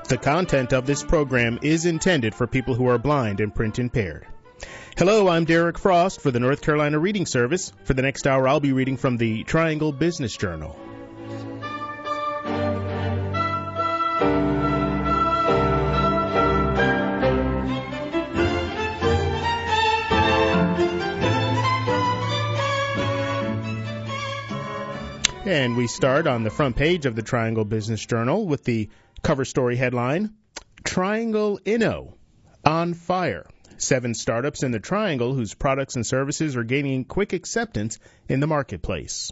The content of this program is intended for people who are blind and print impaired. Hello, I'm Derek Frost for the North Carolina Reading Service. For the next hour, I'll be reading from the Triangle Business Journal. And we start on the front page of the Triangle Business Journal with the cover story headline, Triangle Inno on fire. 7 startups in the Triangle whose products and services are gaining quick acceptance in the marketplace.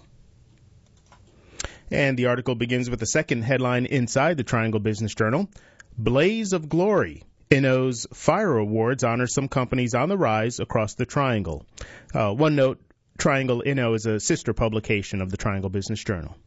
And the article begins with the second headline inside the Triangle Business Journal, Blaze of Glory. Inno's Fire Awards honor some companies on the rise across the Triangle. One note, Triangle Inno is a sister publication of the Triangle Business Journal.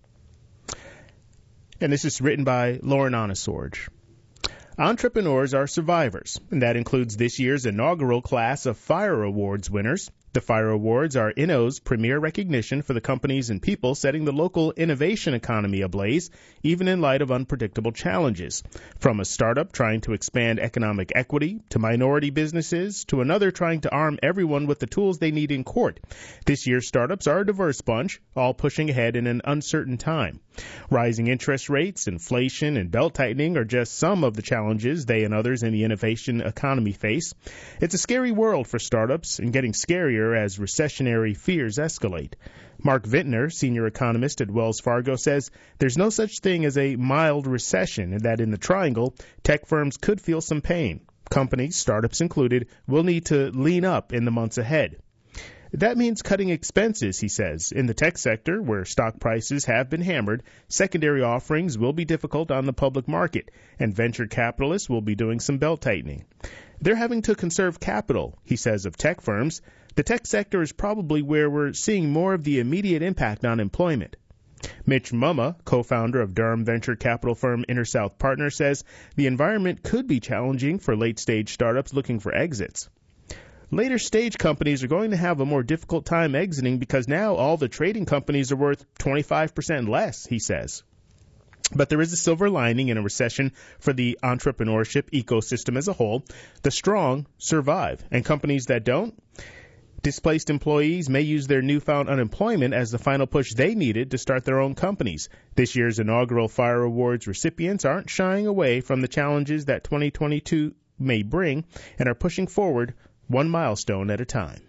And this is written by Lauren Onesorge. Entrepreneurs are survivors, and that includes this year's inaugural class of Fire Awards winners. The Fire Awards are Inno's premier recognition for the companies and people setting the local innovation economy ablaze, even in light of unpredictable challenges. From a startup trying to expand economic equity, to minority businesses, to another trying to arm everyone with the tools they need in court. This year's startups are a diverse bunch, all pushing ahead in an uncertain time. Rising interest rates, inflation, and belt-tightening are just some of the challenges they and others in the innovation economy face. It's a scary world for startups, and getting scarier as recessionary fears escalate. Mark Vintner, senior economist at Wells Fargo, says there's no such thing as a mild recession, and that in the Triangle, tech firms could feel some pain. Companies, startups included, will need to lean up in the months ahead. That means cutting expenses, he says. In the tech sector, where stock prices have been hammered, secondary offerings will be difficult on the public market, and venture capitalists will be doing some belt-tightening. They're having to conserve capital, he says, of tech firms. The tech sector is probably where we're seeing more of the immediate impact on employment. Mitch Mumma, co-founder of Durham venture capital firm InterSouth Partners, says the environment could be challenging for late-stage startups looking for exits. Later-stage companies are going to have a more difficult time exiting because now all the trading companies are worth 25% less, he says. But there is a silver lining in a recession for the entrepreneurship ecosystem as a whole. The strong survive, and companies that don't, displaced employees may use their newfound unemployment as the final push they needed to start their own companies. This year's inaugural Fire Awards recipients aren't shying away from the challenges that 2022 may bring and are pushing forward one milestone at a time.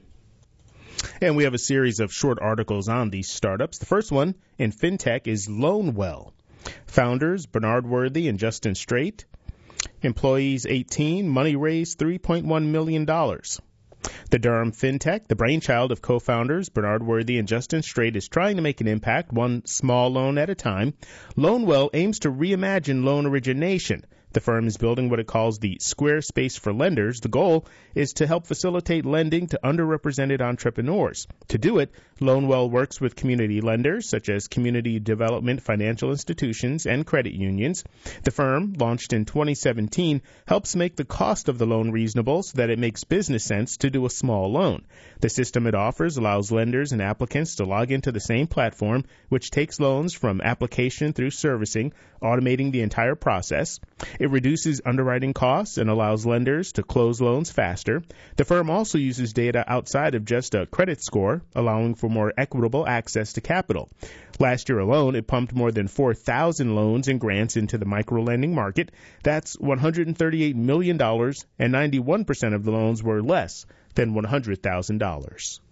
And we have a series of short articles on these startups. The first one in fintech is Loanwell. Founders Bernard Worthy and Justin Straight. Employees 18. Money raised $3.1 million. The Durham fintech, the brainchild of co-founders Bernard Worthy and Justin Straight, is trying to make an impact one small loan at a time. Loanwell aims to reimagine loan origination. The firm is building what it calls the Squarespace for Lenders. The goal is to help facilitate lending to underrepresented entrepreneurs. To do it, Loanwell works with community lenders, such as community development financial institutions and credit unions. The firm, launched in 2017, helps make the cost of the loan reasonable so that it makes business sense to do a small loan. The system it offers allows lenders and applicants to log into the same platform, which takes loans from application through servicing, automating the entire process. It reduces underwriting costs and allows lenders to close loans faster. The firm also uses data outside of just a credit score, allowing for more equitable access to capital. Last year alone, it pumped more than 4,000 loans and grants into the microlending market. That's $138 million, and 91% of the loans were less than $100,000.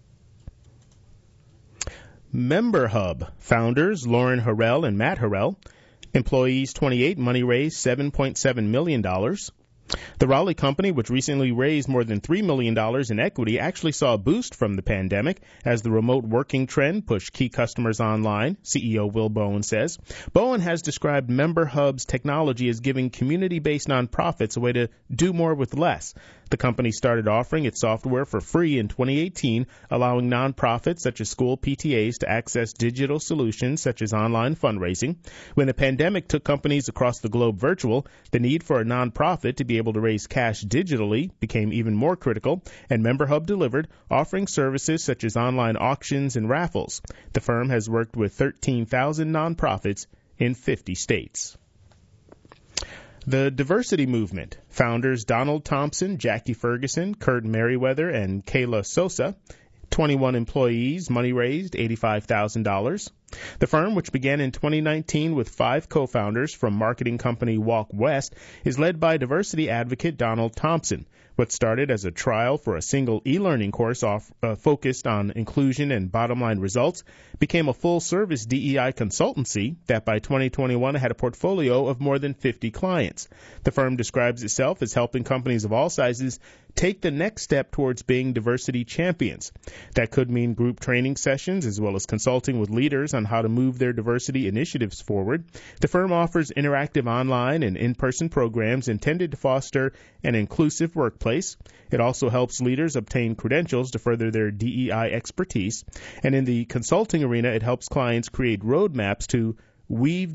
MemberHub. Founders Lauren Harrell and Matt Harrell. Employees 28, money raised $7.7 million. The Raleigh company, which recently raised more than $3 million in equity, actually saw a boost from the pandemic as the remote working trend pushed key customers online, CEO Will Bowen says. Bowen has described MemberHub's technology as giving community-based nonprofits a way to do more with less. The company started offering its software for free in 2018, allowing nonprofits such as school PTAs to access digital solutions such as online fundraising. When the pandemic took companies across the globe virtual, the need for a nonprofit to be able to raise cash digitally became even more critical, and MemberHub delivered, offering services such as online auctions and raffles. The firm has worked with 13,000 nonprofits in 50 states. The diversity movement. Founders Donald Thompson, Jackie Ferguson, Kurt Merriweather, and Kayla Sosa. 21 employees, money raised $85,000. The firm, which began in 2019 with 5 co-founders from marketing company Walk West, is led by diversity advocate Donald Thompson. What started as a trial for a single e-learning course focused on inclusion and bottom-line results became a full-service DEI consultancy that by 2021 had a portfolio of more than 50 clients. The firm describes itself as helping companies of all sizes take the next step towards being diversity champions. That could mean group training sessions as well as consulting with leaders on how to move their diversity initiatives forward. The firm offers interactive online and in-person programs intended to foster an inclusive workplace. It also helps leaders obtain credentials to further their DEI expertise. And in the consulting arena, it helps clients create roadmaps to weave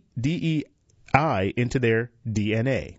DEI into their DNA.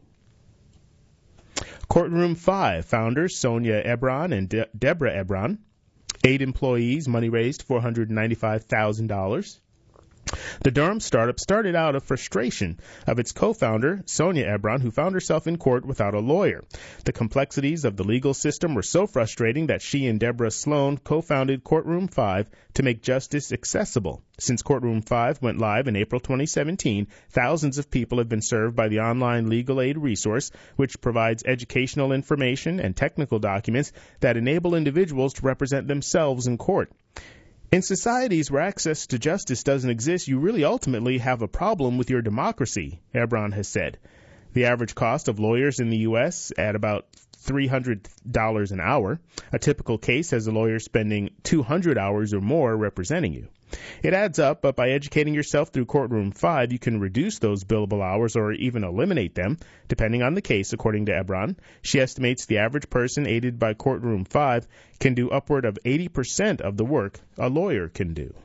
Courtroom 5 founders Sonia Ebron and Deborah Ebron. 8 employees, money raised $495,000. The Durham startup started out of frustration of its co-founder, Sonia Ebron, who found herself in court without a lawyer. The complexities of the legal system were so frustrating that she and Deborah Sloan co-founded Courtroom 5 to make justice accessible. Since Courtroom 5 went live in April 2017, thousands of people have been served by the online legal aid resource, which provides educational information and technical documents that enable individuals to represent themselves in court. In societies where access to justice doesn't exist, you really ultimately have a problem with your democracy, Ebron has said. The average cost of lawyers in the U.S. at about $300 an hour. A typical case has a lawyer spending 200 hours or more representing you. It adds up, but by educating yourself through Courtroom 5, you can reduce those billable hours or even eliminate them, depending on the case, according to Ebron. She estimates the average person aided by Courtroom 5 can do upward of 80% of the work a lawyer can do.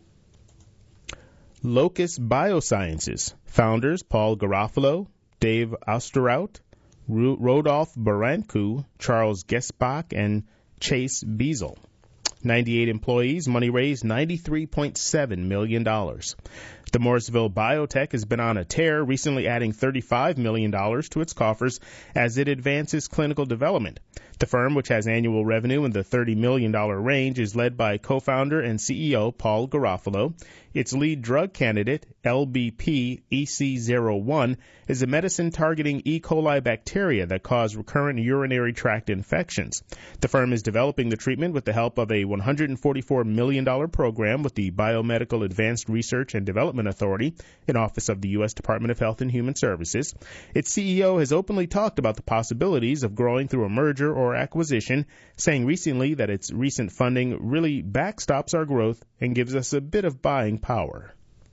Locus Biosciences. Founders Paul Garofalo, Dave Osterhout, Rodolphe Barancu, Charles Gesbach, and Chase Beazle. 98 employees, money raised $93.7 million. The Morrisville Biotech has been on a tear, recently adding $35 million to its coffers as it advances clinical development. The firm, which has annual revenue in the $30 million range, is led by co-founder and CEO Paul Garofalo. Its lead drug candidate, LBP-EC01, is a medicine targeting E. coli bacteria that cause recurrent urinary tract infections. The firm is developing the treatment with the help of a $144 million program with the Biomedical Advanced Research and Development Authority, an office of the U.S. Department of Health and Human Services. Its CEO has openly talked about the possibilities of growing through a merger or acquisition, saying recently that its recent funding really backstops our growth and gives us a bit of buying power.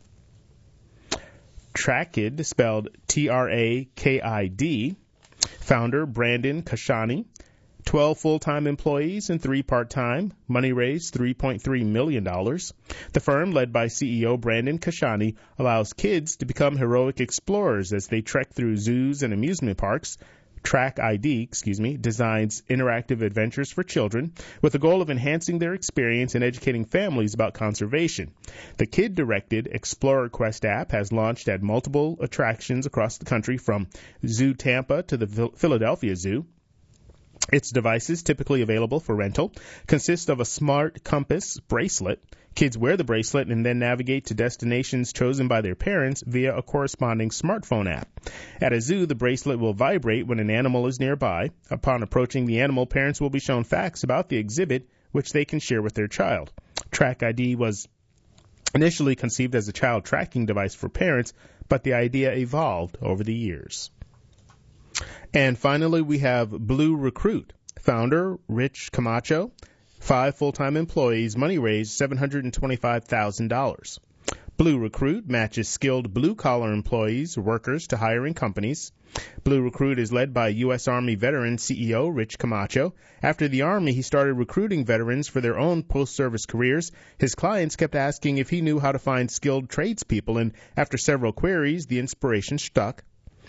Trakid, spelled Trakid, founder Brandon Kashani, 12 full-time employees and 3 part-time, money raised $3.3 million. The firm, led by CEO Brandon Kashani, allows kids to become heroic explorers as they trek through zoos and amusement parks. Trakid, designs interactive adventures for children with the goal of enhancing their experience and educating families about conservation. The kid-directed Explorer Quest app has launched at multiple attractions across the country, from Zoo Tampa to the Philadelphia Zoo. Its devices, typically available for rental, consist of a smart compass bracelet. Kids wear the bracelet and then navigate to destinations chosen by their parents via a corresponding smartphone app. At a zoo, the bracelet will vibrate when an animal is nearby. Upon approaching the animal, parents will be shown facts about the exhibit, which they can share with their child. Trakid was initially conceived as a child tracking device for parents, but the idea evolved over the years. And finally, we have Blue Recruit. Founder, Rich Camacho. 5 full-time employees, money raised $725,000. Blue Recruit matches skilled blue-collar employees, workers, to hiring companies. Blue Recruit is led by U.S. Army veteran CEO Rich Camacho. After the Army, he started recruiting veterans for their own post-service careers. His clients kept asking if he knew how to find skilled tradespeople, and after several queries, the inspiration struck.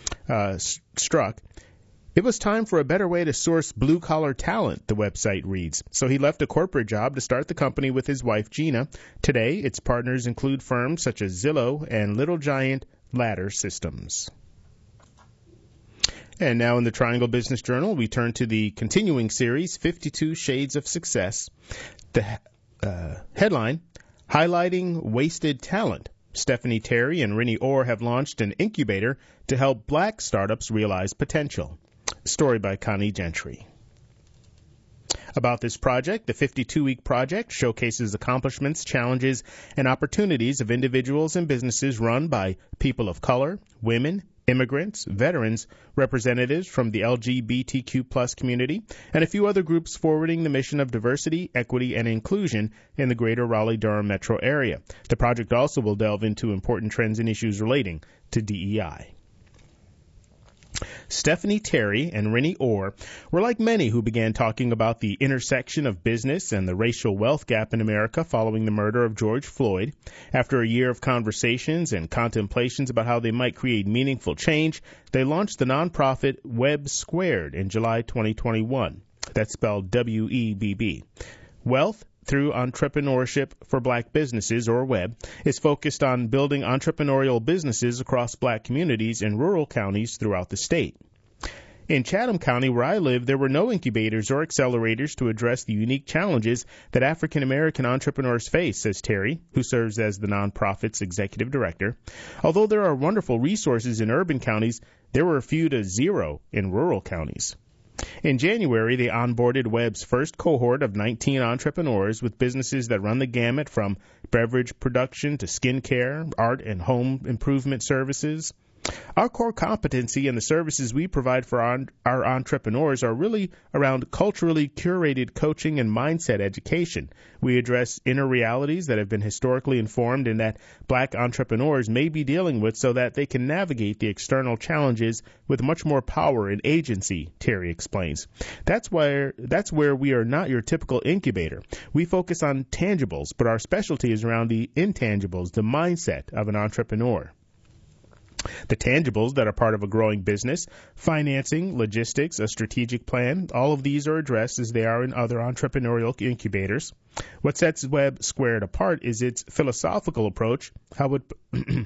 It was time for a better way to source blue-collar talent, the website reads. So he left a corporate job to start the company with his wife, Gina. Today, its partners include firms such as Zillow and Little Giant Ladder Systems. And now in the Triangle Business Journal, we turn to the continuing series, 52 Shades of Success. The headline, Highlighting Wasted Talent. Stephanie Terry and Rennie Orr have launched an incubator to help black startups realize potential. Story by Connie Gentry. About this project, the 52-week project showcases accomplishments, challenges, and opportunities of individuals and businesses run by people of color, women, immigrants, veterans, representatives from the LGBTQ+ community, and a few other groups forwarding the mission of diversity, equity, and inclusion in the greater Raleigh-Durham metro area. The project also will delve into important trends and issues relating to DEI. Stephanie Terry and Rennie Orr were like many who began talking about the intersection of business and the racial wealth gap in America following the murder of George Floyd. After a year of conversations and contemplations about how they might create meaningful change, they launched the nonprofit Web Squared in July 2021. That's spelled W-E-B-B. Wealth through Entrepreneurship for Black Businesses, or WEB, is focused on building entrepreneurial businesses across black communities in rural counties throughout the state. In Chatham County, where I live, there were no incubators or accelerators to address the unique challenges that African American entrepreneurs face, says Terry, who serves as the nonprofit's executive director. Although there are wonderful resources in urban counties, there were few to zero in rural counties. In January, they onboarded Web's first cohort of 19 entrepreneurs with businesses that run the gamut from beverage production to skincare, art and home improvement services. Our core competency and the services we provide for our entrepreneurs are really around culturally curated coaching and mindset education. We address inner realities that have been historically informed and that black entrepreneurs may be dealing with so that they can navigate the external challenges with much more power and agency, Terry explains. That's where we are not your typical incubator. We focus on tangibles, but our specialty is around the intangibles, the mindset of an entrepreneur. The tangibles that are part of a growing business, financing, logistics, a strategic plan, all of these are addressed as they are in other entrepreneurial incubators. What sets Web Squared apart is its philosophical approach, how it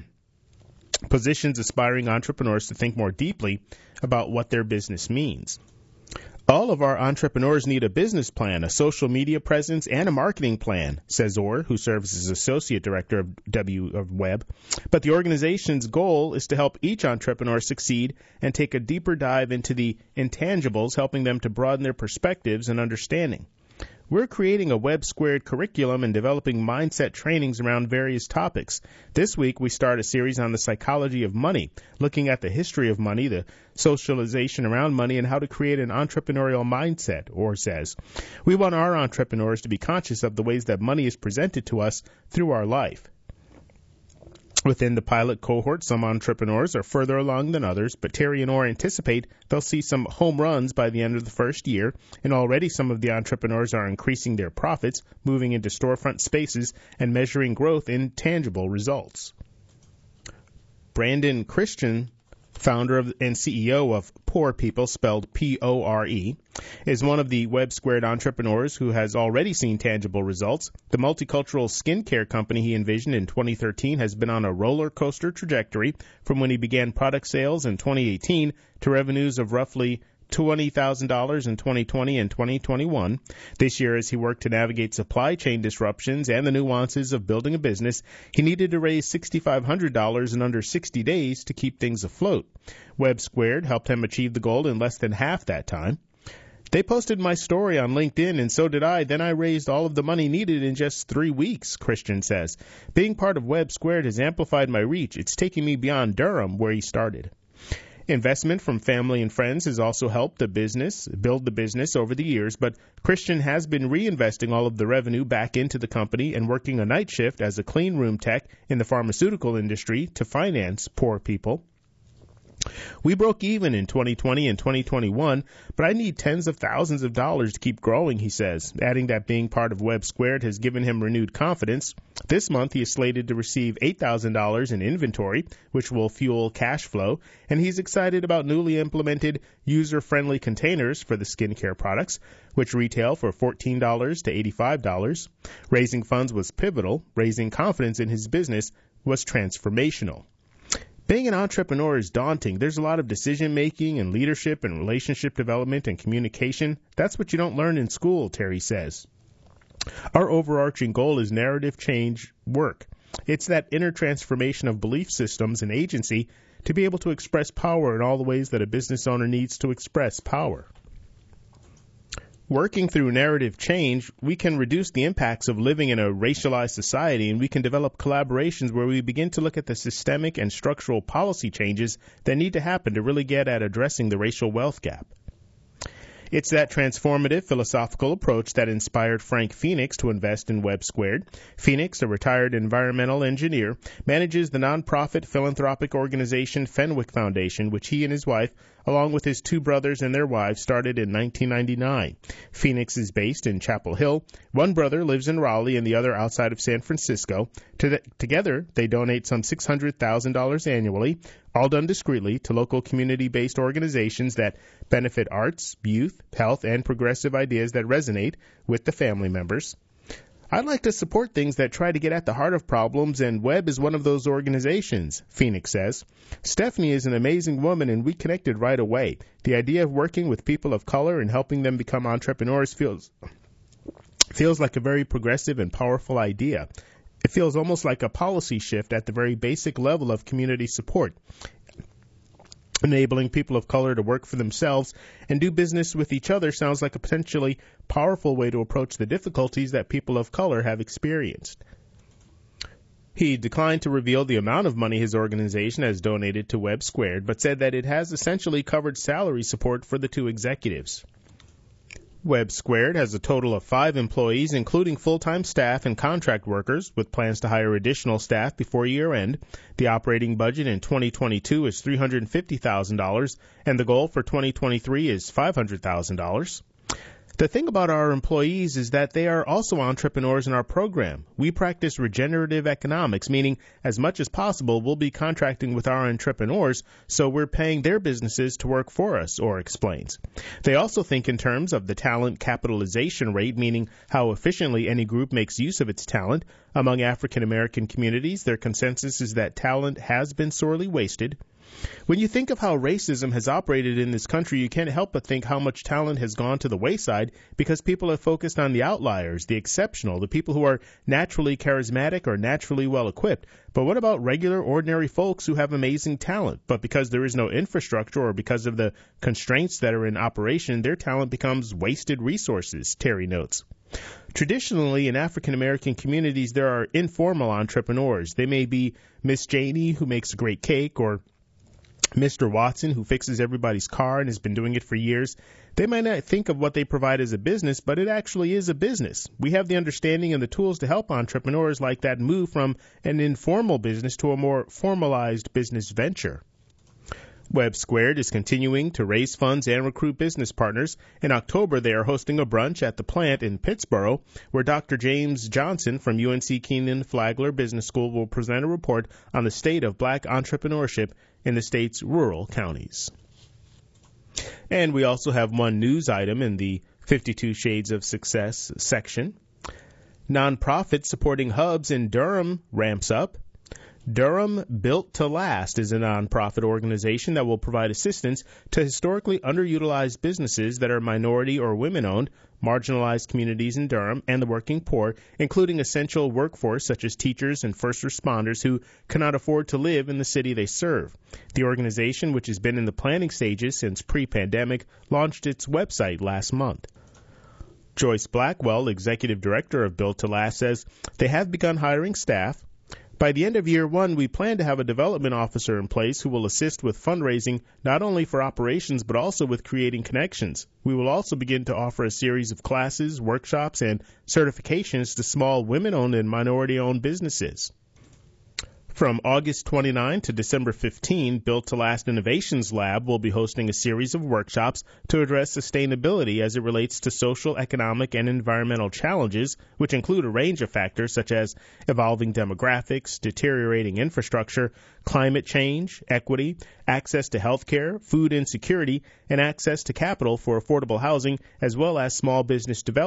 positions aspiring entrepreneurs to think more deeply about what their business means. All of our entrepreneurs need a business plan, a social media presence, and a marketing plan, says Orr, who serves as Associate Director of Web. But the organization's goal is to help each entrepreneur succeed and take a deeper dive into the intangibles, helping them to broaden their perspectives and understanding. We're creating a Web Squared curriculum and developing mindset trainings around various topics. This week, we start a series on the psychology of money, looking at the history of money, the socialization around money, and how to create an entrepreneurial mindset, Orr says. We want our entrepreneurs to be conscious of the ways that money is presented to us through our life. Within the pilot cohort, some entrepreneurs are further along than others, but Terry and Orr anticipate they'll see some home runs by the end of the first year, and already some of the entrepreneurs are increasing their profits, moving into storefront spaces, and measuring growth in tangible results. Brandon Christian, founder and CEO of Poor People, spelled P-O-R-E, is one of the Web Squared entrepreneurs who has already seen tangible results. The multicultural skincare company he envisioned in 2013 has been on a roller coaster trajectory from when he began product sales in 2018 to revenues of roughly $20,000 in 2020 and 2021. This year, as he worked to navigate supply chain disruptions and the nuances of building a business, he needed to raise $6,500 in under 60 days to keep things afloat. Web Squared helped him achieve the goal in less than half that time. They posted my story on LinkedIn, and so did I. Then I raised all of the money needed in just 3 weeks, Christian says. Being part of Web Squared has amplified my reach. It's taking me beyond Durham, where he started. Investment from family and friends has also helped build the business over the years, but Christian has been reinvesting all of the revenue back into the company and working a night shift as a clean room tech in the pharmaceutical industry to finance Poor People. We broke even in 2020 and 2021, but I need tens of thousands of dollars to keep growing, he says, adding that being part of Web Squared has given him renewed confidence. This month, he is slated to receive $8,000 in inventory, which will fuel cash flow, and he's excited about newly implemented user-friendly containers for the skincare products, which retail for $14 to $85. Raising funds was pivotal. Raising confidence in his business was transformational. Being an entrepreneur is daunting. There's a lot of decision-making and leadership and relationship development and communication. That's what you don't learn in school, Terry says. Our overarching goal is narrative change work. It's that inner transformation of belief systems and agency to be able to express power in all the ways that a business owner needs to express power. Working through narrative change, we can reduce the impacts of living in a racialized society, and we can develop collaborations where we begin to look at the systemic and structural policy changes that need to happen to really get at addressing the racial wealth gap. It's that transformative philosophical approach that inspired Frank Phoenix to invest in Web Squared. Phoenix, a retired environmental engineer, manages the nonprofit philanthropic organization Fenwick Foundation, which he and his wife, along with his two brothers and their wives, started in 1999. Phoenix is based in Chapel Hill. One brother lives in Raleigh and the other outside of San Francisco. Together, they donate some $600,000 annually, all done discreetly, to local community-based organizations that benefit arts, youth, health, and progressive ideas that resonate with the family members. I'd like to support things that try to get at the heart of problems, and Web is one of those organizations, Phoenix says. Stephanie is an amazing woman, and we connected right away. The idea of working with people of color and helping them become entrepreneurs feels like a very progressive and powerful idea. It feels almost like a policy shift at the very basic level of community support. Enabling people of color to work for themselves and do business with each other sounds like a potentially powerful way to approach the difficulties that people of color have experienced. He declined to reveal the amount of money his organization has donated to Web Squared, but said that it has essentially covered salary support for the two executives. Web Squared has a total of 5 employees, including full-time staff and contract workers, with plans to hire additional staff before year-end. The operating budget in 2022 is $350,000, and the goal for 2023 is $500,000. The thing about our employees is that they are also entrepreneurs in our program. We practice regenerative economics, meaning as much as possible we'll be contracting with our entrepreneurs, so we're paying their businesses to work for us, Orr explains. They also think in terms of the talent capitalization rate, meaning how efficiently any group makes use of its talent. Among African American communities, their consensus is that talent has been sorely wasted. When you think of how racism has operated in this country, you can't help but think how much talent has gone to the wayside because people have focused on the outliers, the exceptional, the people who are naturally charismatic or naturally well-equipped. But what about regular, ordinary folks who have amazing talent, but because there is no infrastructure or because of the constraints that are in operation, their talent becomes wasted resources, Terry notes. Traditionally, in African American communities, there are informal entrepreneurs. They may be Miss Janie, who makes a great cake, or Mr. Watson, who fixes everybody's car and has been doing it for years. They might not think of what they provide as a business, but it actually is a business. We have the understanding and the tools to help entrepreneurs like that move from an informal business to a more formalized business venture. Web Squared is continuing to raise funds and recruit business partners. In October, they are hosting a brunch at the plant in Pittsboro, where Dr. James Johnson from UNC Kenan-Flagler Business School will present a report on the state of black entrepreneurship in the state's rural counties. And we also have one news item in the 52 Shades of Success section. Nonprofit supporting hubs in Durham ramps up. Durham Built to Last is a nonprofit organization that will provide assistance to historically underutilized businesses that are minority or women-owned, marginalized communities in Durham, and the working poor, including essential workforce such as teachers and first responders who cannot afford to live in the city they serve. The organization, which has been in the planning stages since pre-pandemic, launched its website last month. Joyce Blackwell, executive director of Built to Last, says they have begun hiring staff. By the end of year one, we plan to have a development officer in place who will assist with fundraising not only for operations but also with creating connections. We will also begin to offer a series of classes, workshops, and certifications to small women-owned and minority-owned businesses. From August 29 to December 15, Built to Last Innovations Lab will be hosting a series of workshops to address sustainability as it relates to social, economic, and environmental challenges, which include a range of factors such as evolving demographics, deteriorating infrastructure, climate change, equity, access to health care, food insecurity, and access to capital for affordable housing, as well as small business development.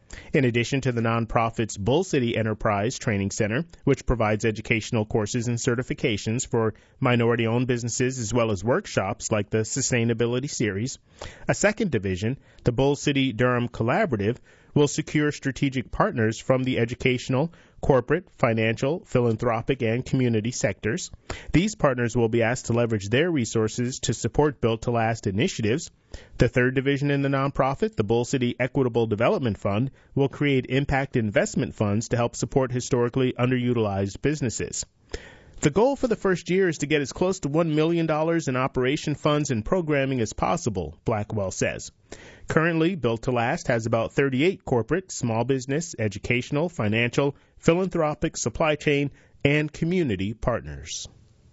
In addition to the nonprofit's Bull City Enterprise Training Center, which provides educational courses and certifications for minority-owned businesses as well as workshops like the Sustainability Series, a second division, the Bull City Durham Collaborative, will secure strategic partners from the educational, corporate, financial, philanthropic, and community sectors. These partners will be asked to leverage their resources to support Built to Last initiatives. The third division in the nonprofit, the Bull City Equitable Development Fund, will create impact investment funds to help support historically underutilized businesses. The goal for the first year is to get as close to $1 million in operation funds and programming as possible, Blackwell says. Currently, Built to Last has about 38 corporate, small business, educational, financial, philanthropic, supply chain, and community partners.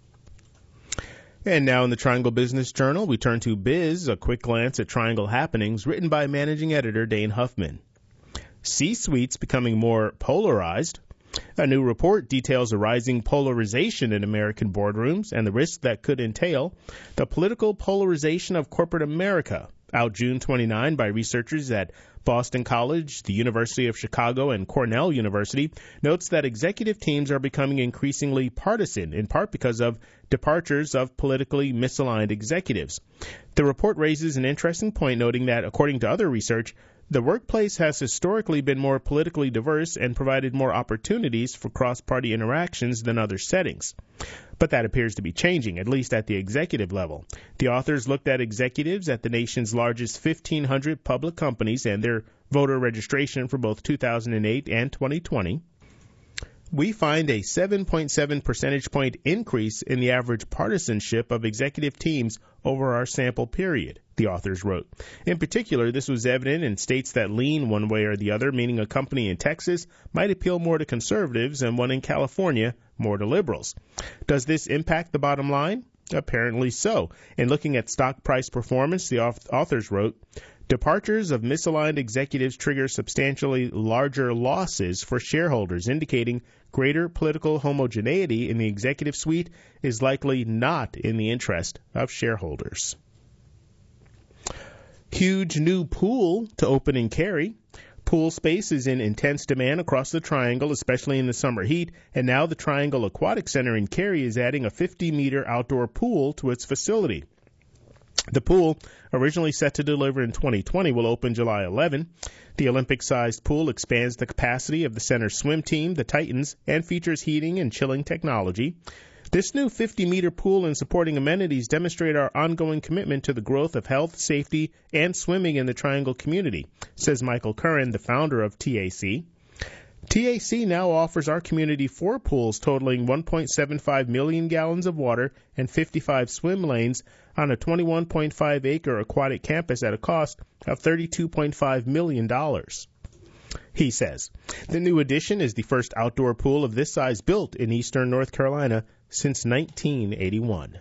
And now in the Triangle Business Journal, we turn to Biz, a quick glance at Triangle happenings, written by managing editor Dane Huffman. C-suites becoming more polarized. A new report details a rising polarization in American boardrooms and the risk that could entail. The political polarization of corporate America, out June 29 by researchers at Boston College, the University of Chicago, and Cornell University, notes that executive teams are becoming increasingly partisan, in part because of departures of politically misaligned executives. The report raises an interesting point, noting that, according to other research, the workplace has historically been more politically diverse and provided more opportunities for cross-party interactions than other settings. But that appears to be changing, at least at the executive level. The authors looked at executives at the nation's largest 1,500 public companies and their voter registration for both 2008 and 2020. We find a 7.7 percentage point increase in the average partisanship of executive teams over our sample period, the authors wrote. In particular, this was evident in states that lean one way or the other, meaning a company in Texas might appeal more to conservatives and one in California more to liberals. Does this impact the bottom line? Apparently so. In looking at stock price performance, the authors wrote, departures of misaligned executives trigger substantially larger losses for shareholders, indicating greater political homogeneity in the executive suite is likely not in the interest of shareholders. Huge new pool to open in Cary. Pool space is in intense demand across the Triangle, especially in the summer heat, and now the Triangle Aquatic Center in Cary is adding a 50-meter outdoor pool to its facility. The pool, originally set to deliver in 2020, will open July 11. The Olympic-sized pool expands the capacity of the center's swim team, the Titans, and features heating and chilling technology. This new 50-meter pool and supporting amenities demonstrate our ongoing commitment to the growth of health, safety, and swimming in the Triangle community, says Michael Curran, the founder of TAC. TAC now offers our community 4 pools totaling 1.75 million gallons of water and 55 swim lanes on a 21.5-acre aquatic campus at a cost of $32.5 million. He says, the new addition is the first outdoor pool of this size built in eastern North Carolina since 1981.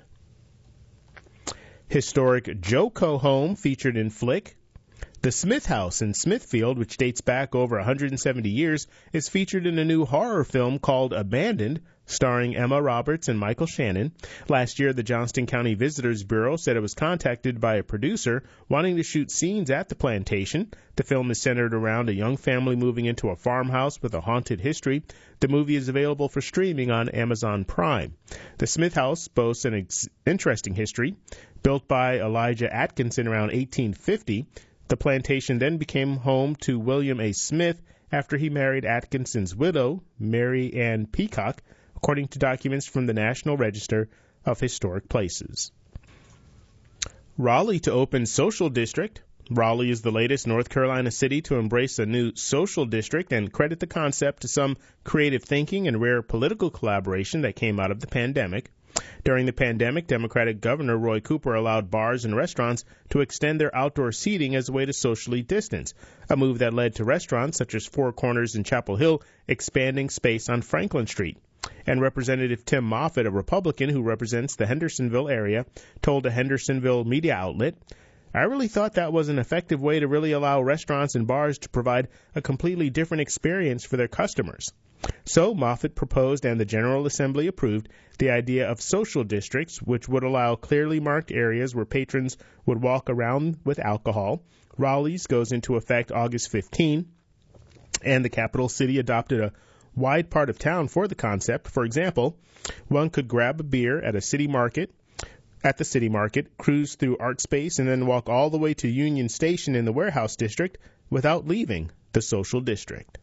Historic Joco home featured in Flick. The Smith House in Smithfield, which dates back over 170 years, is featured in a new horror film called Abandoned, starring Emma Roberts and Michael Shannon. Last year, the Johnston County Visitors Bureau said it was contacted by a producer wanting to shoot scenes at the plantation. The film is centered around a young family moving into a farmhouse with a haunted history. The movie is available for streaming on Amazon Prime. The Smith House boasts an interesting history. Built by Elijah Atkinson around 1850, the plantation then became home to William A. Smith after he married Atkinson's widow, Mary Ann Peacock, according to documents from the National Register of Historic Places. Raleigh to open social district. Raleigh is the latest North Carolina city to embrace a new social district and credit the concept to some creative thinking and rare political collaboration that came out of the pandemic. During the pandemic, Democratic Governor Roy Cooper allowed bars and restaurants to extend their outdoor seating as a way to socially distance, a move that led to restaurants such as Four Corners and Chapel Hill expanding space on Franklin Street. And Representative Tim Moffitt, a Republican who represents the Hendersonville area, told a Hendersonville media outlet, I really thought that was an effective way to really allow restaurants and bars to provide a completely different experience for their customers. So Moffitt proposed and the General Assembly approved the idea of social districts, which would allow clearly marked areas where patrons would walk around with alcohol. Raleigh's goes into effect August 15. And the capital city adopted a wide part of town for the concept. For example, one could grab a beer at the city market, cruise through Art Space, and then walk all the way to Union Station in the Warehouse District without leaving the social district.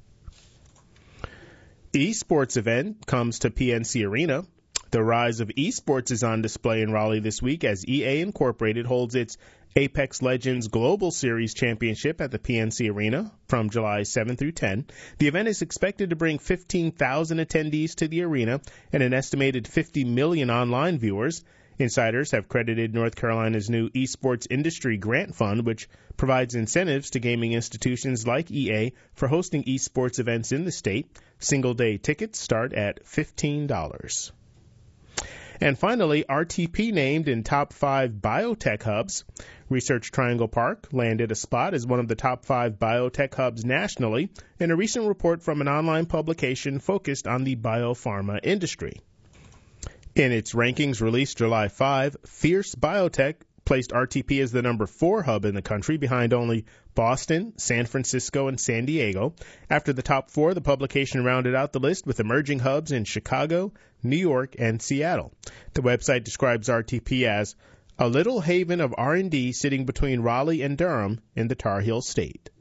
Esports event comes to PNC Arena. The rise of esports is on display in Raleigh this week as EA Incorporated holds its Apex Legends Global Series Championship at the PNC Arena from July 7 through 10. The event is expected to bring 15,000 attendees to the arena and an estimated 50 million online viewers. Insiders have credited North Carolina's new Esports Industry Grant Fund, which provides incentives to gaming institutions like EA for hosting esports events in the state. Single-day tickets start at $15. And finally, RTP named in top 5 biotech hubs. Research Triangle Park landed a spot as one of the top 5 biotech hubs nationally in a recent report from an online publication focused on the biopharma industry. In its rankings released July 5, Fierce Biotech placed RTP as the number 4 hub in the country, behind only Boston, San Francisco, and San Diego. After the top 4, the publication rounded out the list with emerging hubs in Chicago, New York, and Seattle. The website describes RTP as a little haven of R&D sitting between Raleigh and Durham in the Tar Heel State.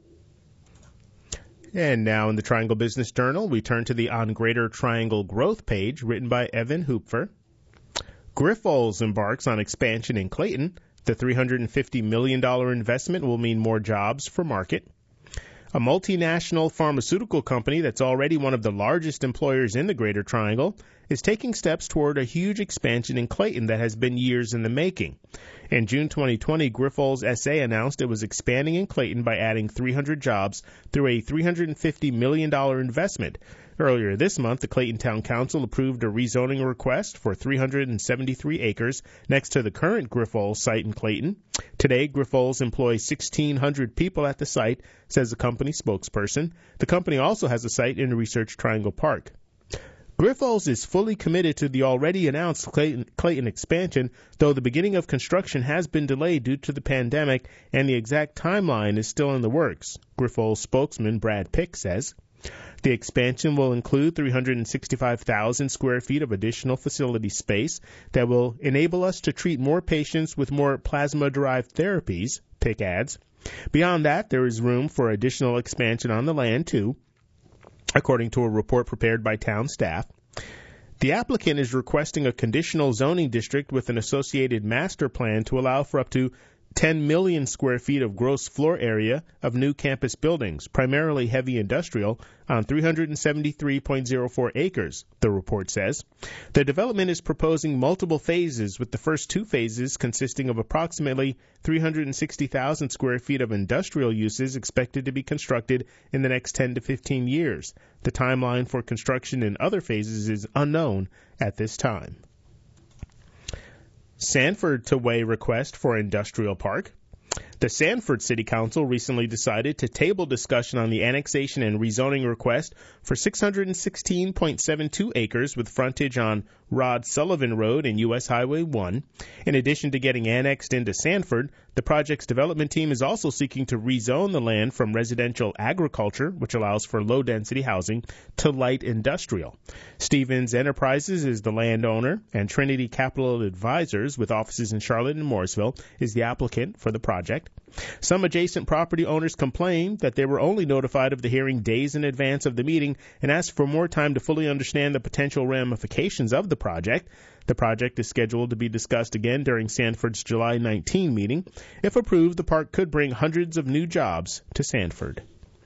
And now in the Triangle Business Journal, we turn to the On Greater Triangle Growth page, written by Evan Hoopfer. Grifols embarks on expansion in Clayton. The $350 million investment will mean more jobs for Market. A multinational pharmaceutical company that's already one of the largest employers in the Greater Triangle is taking steps toward a huge expansion in Clayton that has been years in the making. In June 2020, Grifols SA announced it was expanding in Clayton by adding 300 jobs through a $350 million investment. Earlier this month, the Clayton Town Council approved a rezoning request for 373 acres next to the current Grifols site in Clayton. Today, Grifols employs 1,600 people at the site, says the company spokesperson. The company also has a site in Research Triangle Park. Grifols is fully committed to the already announced Clayton expansion, though the beginning of construction has been delayed due to the pandemic, and the exact timeline is still in the works, Grifols spokesman Brad Pick says. The expansion will include 365,000 square feet of additional facility space that will enable us to treat more patients with more plasma-derived therapies, Pick adds. Beyond that, there is room for additional expansion on the land, too, according to a report prepared by town staff. The applicant is requesting a conditional zoning district with an associated master plan to allow for up to 10 million square feet of gross floor area of new campus buildings, primarily heavy industrial, on 373.04 acres, the report says. The development is proposing multiple phases, with the first 2 phases consisting of approximately 360,000 square feet of industrial uses expected to be constructed in the next 10 to 15 years. The timeline for construction in other phases is unknown at this time. Sanford to weigh request for industrial park. The Sanford City Council recently decided to table discussion on the annexation and rezoning request for 616.72 acres with frontage on Rod Sullivan Road and U.S. Highway 1. In addition to getting annexed into Sanford, the project's development team is also seeking to rezone the land from residential agriculture, which allows for low-density housing, to light industrial. Stevens Enterprises is the landowner, and Trinity Capital Advisors, with offices in Charlotte and Morrisville, is the applicant for the project. Some adjacent property owners complained that they were only notified of the hearing days in advance of the meeting and asked for more time to fully understand the potential ramifications of the project. The project is scheduled to be discussed again during Sanford's July 19 meeting. If approved, the park could bring hundreds of new jobs to Sanford.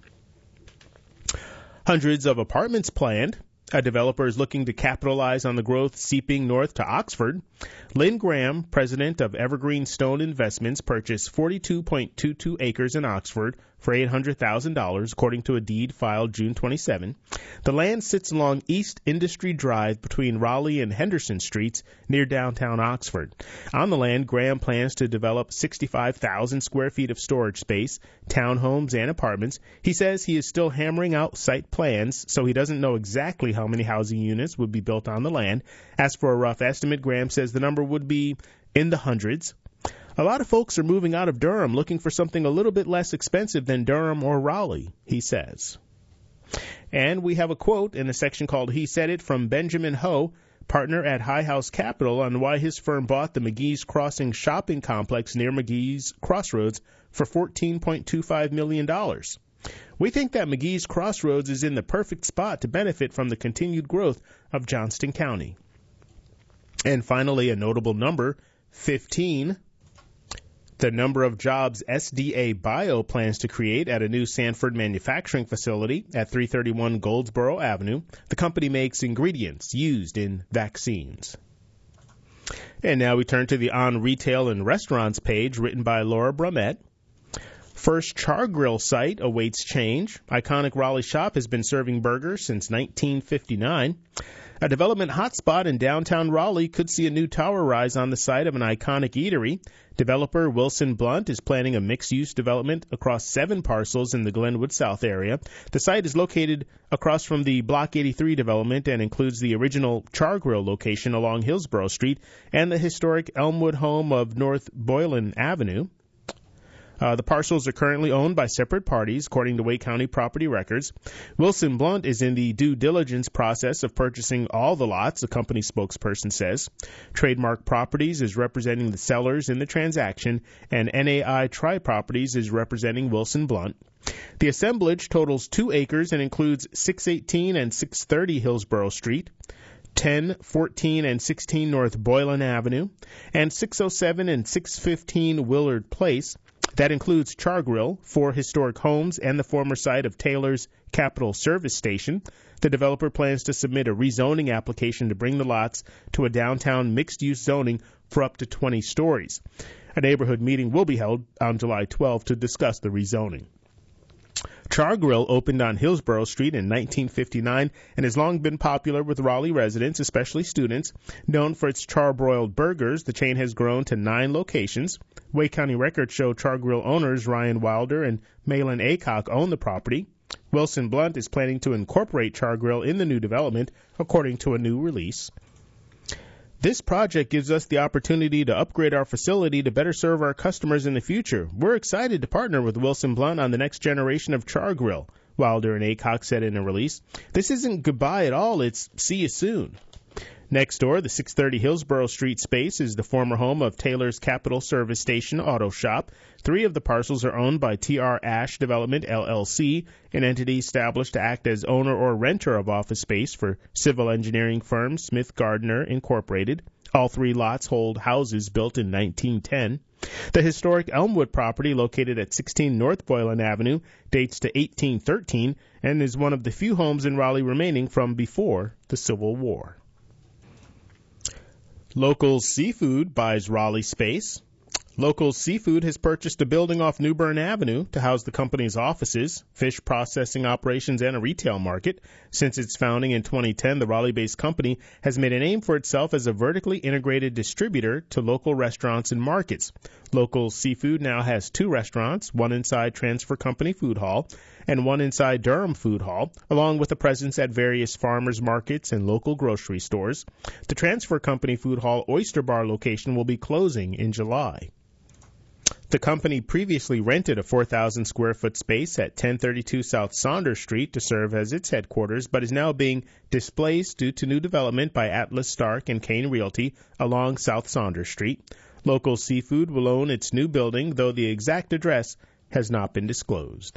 Hundreds of apartments planned. A developer is looking to capitalize on the growth seeping north to Oxford. Lynn Graham, president of Evergreen Stone Investments, purchased 42.22 acres in Oxford for $800,000, according to a deed filed June 27. The land sits along East Industry Drive between Raleigh and Henderson Streets near downtown Oxford. On the land, Graham plans to develop 65,000 square feet of storage space, townhomes, and apartments. He says he is still hammering out site plans, so he doesn't know exactly how many housing units would be built on the land. As for a rough estimate, Graham says the number would be in the hundreds. A lot of folks are moving out of Durham looking for something a little bit less expensive than Durham or Raleigh, he says. And we have a quote in a section called He Said It from Benjamin Ho, partner at High House Capital, on why his firm bought the McGee's Crossing shopping complex near McGee's Crossroads for $14.25 million. We think that McGee's Crossroads is in the perfect spot to benefit from the continued growth of Johnston County. And finally, a notable number, 15. The number of jobs SDA Bio plans to create at a new Sanford manufacturing facility at 331 Goldsboro Avenue. The company makes ingredients used in vaccines. And now we turn to the On Retail and Restaurants page written by Laura Brumett. First Char Grill site awaits change. Iconic Raleigh shop has been serving burgers since 1959. A development hotspot in downtown Raleigh could see a new tower rise on the site of an iconic eatery. Developer Wilson Blunt is planning a mixed-use development across 7 parcels in the Glenwood South area. The site is located across from the Block 83 development and includes the original Char Grill location along Hillsborough Street and the historic Elmwood home of North Boylan Avenue. The parcels are currently owned by separate parties, according to Wake County property records. Wilson Blunt is in the due diligence process of purchasing all the lots, the company spokesperson says. Trademark Properties is representing the sellers in the transaction, and NAI Tri-Properties is representing Wilson Blunt. The assemblage totals 2 acres and includes 618 and 630 Hillsborough Street, 10, 14, and 16 North Boylan Avenue, and 607 and 615 Willard Place. That includes Char Grill, 4 historic homes, and the former site of Taylor's Capital Service Station. The developer plans to submit a rezoning application to bring the lots to a downtown mixed-use zoning for up to 20 stories. A neighborhood meeting will be held on July 12 to discuss the rezoning. Char Grill opened on Hillsborough Street in 1959 and has long been popular with Raleigh residents, especially students. Known for its charbroiled burgers, the chain has grown to 9 locations. Wake County records show Char Grill owners Ryan Wilder and Malin Aycock own the property. Wilson Blunt is planning to incorporate Char Grill in the new development, according to a new release. This project gives us the opportunity to upgrade our facility to better serve our customers in the future. We're excited to partner with Wilson Blunt on the next generation of Char Grill, Wilder and Aycock said in a release. This isn't goodbye at all, it's see you soon. Next door, the 630 Hillsborough Street space is the former home of Taylor's Capital Service Station Auto Shop. 3 of the parcels are owned by T.R. Ash Development, LLC, an entity established to act as owner or renter of office space for civil engineering firm Smith Gardner, Incorporated. All 3 lots hold houses built in 1910. The historic Elmwood property, located at 16 North Boylan Avenue, dates to 1813 and is one of the few homes in Raleigh remaining from before the Civil War. Local Seafood buys Raleigh space. Local Seafood has purchased a building off New Bern Avenue to house the company's offices, fish processing operations, and a retail market. Since its founding in 2010, the Raleigh-based company has made a name for itself as a vertically integrated distributor to local restaurants and markets. Local Seafood now has 2 restaurants, one inside Transfer Company Food Hall and one inside Durham Food Hall, along with a presence at various farmers markets and local grocery stores. The Transfer Company Food Hall Oyster Bar location will be closing in July. The company previously rented a 4,000 square foot space at 1032 South Saunders Street to serve as its headquarters, but is now being displaced due to new development by Atlas Stark and Kane Realty along South Saunders Street. Local Seafood will own its new building, though the exact address has not been disclosed.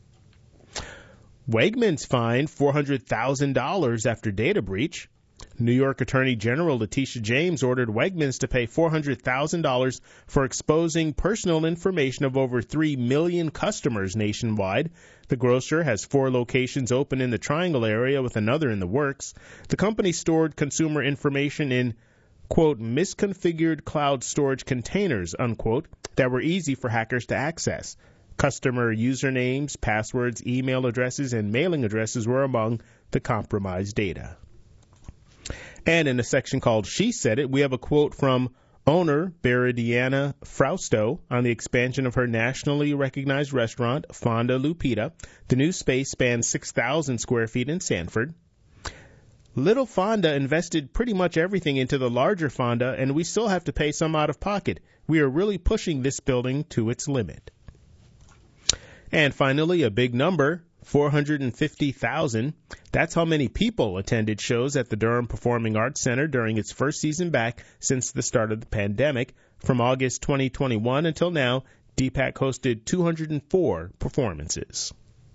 Wegmans fined $400,000 after data breach. New York Attorney General Letitia James ordered Wegmans to pay $400,000 for exposing personal information of over 3 million customers nationwide. The grocer has 4 locations open in the Triangle area with another in the works. The company stored consumer information in, quote, misconfigured cloud storage containers, unquote, that were easy for hackers to access. Customer usernames, passwords, email addresses, and mailing addresses were among the compromised data. And in a section called She Said It, we have a quote from owner Beridiana Frausto on the expansion of her nationally recognized restaurant, Fonda Lupita. The new space spans 6,000 square feet in Sanford. Little Fonda invested pretty much everything into the larger Fonda, and we still have to pay some out of pocket. We are really pushing this building to its limit. And finally, a big number, 450,000. That's how many people attended shows at the Durham Performing Arts Center during its first season back since the start of the pandemic. From August 2021 until now, DPAC hosted 204 performances.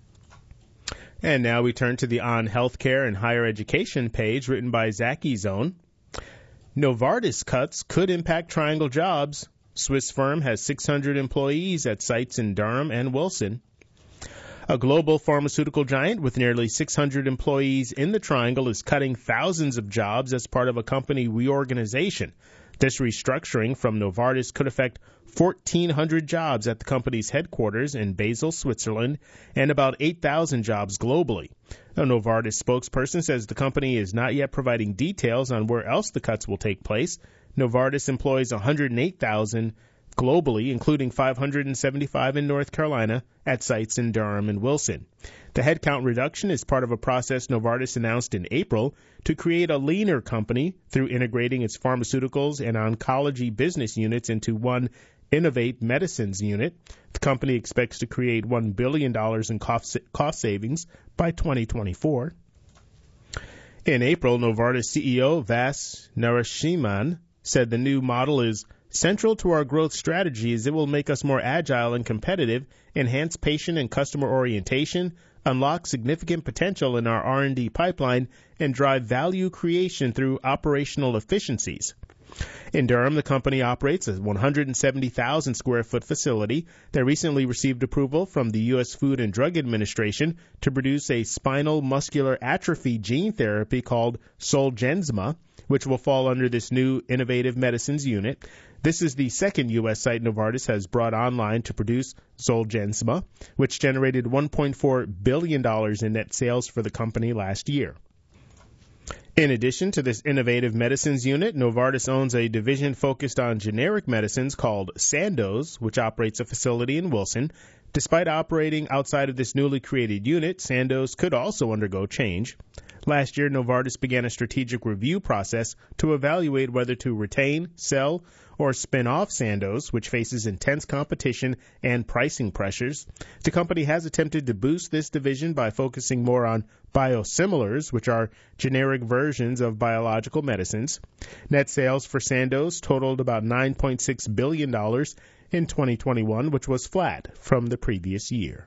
And now we turn to the On Healthcare and Higher Education page written by Zaki Zone. Novartis cuts could impact Triangle jobs. Swiss firm has 600 employees at sites in Durham and Wilson. A global pharmaceutical giant with nearly 600 employees in the Triangle is cutting thousands of jobs as part of a company reorganization. This restructuring from Novartis could affect 1,400 jobs at the company's headquarters in Basel, Switzerland, and about 8,000 jobs globally. A Novartis spokesperson says the company is not yet providing details on where else the cuts will take place. Novartis employs 108,000 globally, including 575 in North Carolina at sites in Durham and Wilson. The headcount reduction is part of a process Novartis announced in April to create a leaner company through integrating its pharmaceuticals and oncology business units into one Innovate Medicines unit. The company expects to create $1 billion in cost savings by 2024. In April, Novartis CEO Vas Narasimhan said the new model is central to our growth strategy as it will make us more agile and competitive, enhance patient and customer orientation, unlock significant potential in our R&D pipeline, and drive value creation through operational efficiencies. In Durham, the company operates a 170,000 square foot facility that recently received approval from the U.S. Food and Drug Administration to produce a spinal muscular atrophy gene therapy called Zolgensma, which will fall under this new Innovative Medicines unit. This is the second U.S. site Novartis has brought online to produce Zolgensma, which generated $1.4 billion in net sales for the company last year. In addition to this Innovative Medicines unit, Novartis owns a division focused on generic medicines called Sandoz, which operates a facility in Wilson. Despite operating outside of this newly created unit, Sandoz could also undergo change. Last year, Novartis began a strategic review process to evaluate whether to retain, sell, or spin off Sandoz, which faces intense competition and pricing pressures. The company has attempted to boost this division by focusing more on biosimilars, which are generic versions of biological medicines. Net sales for Sandoz totaled about $9.6 billion in 2021, which was flat from the previous year.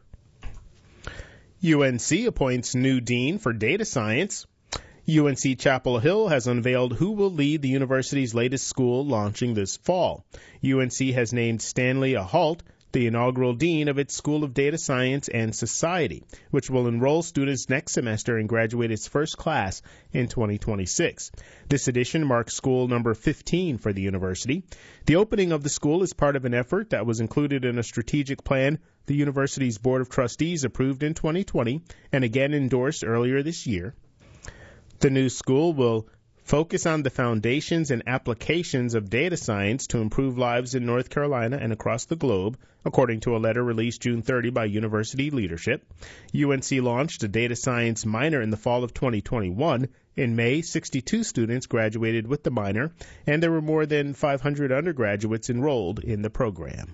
UNC appoints new dean for data science. UNC Chapel Hill has unveiled who will lead the university's latest school launching this fall. UNC has named Stanley Ahault the inaugural dean of its School of Data Science and Society, which will enroll students next semester and graduate its first class in 2026. This edition marks school number 15 for the university. The opening of the school is part of an effort that was included in a strategic plan the university's Board of Trustees approved in 2020 and again endorsed earlier this year. The new school will focus on the foundations and applications of data science to improve lives in North Carolina and across the globe, according to a letter released June 30 by university leadership. UNC launched a data science minor in the fall of 2021. In May, 62 students graduated with the minor, and there were more than 500 undergraduates enrolled in the program.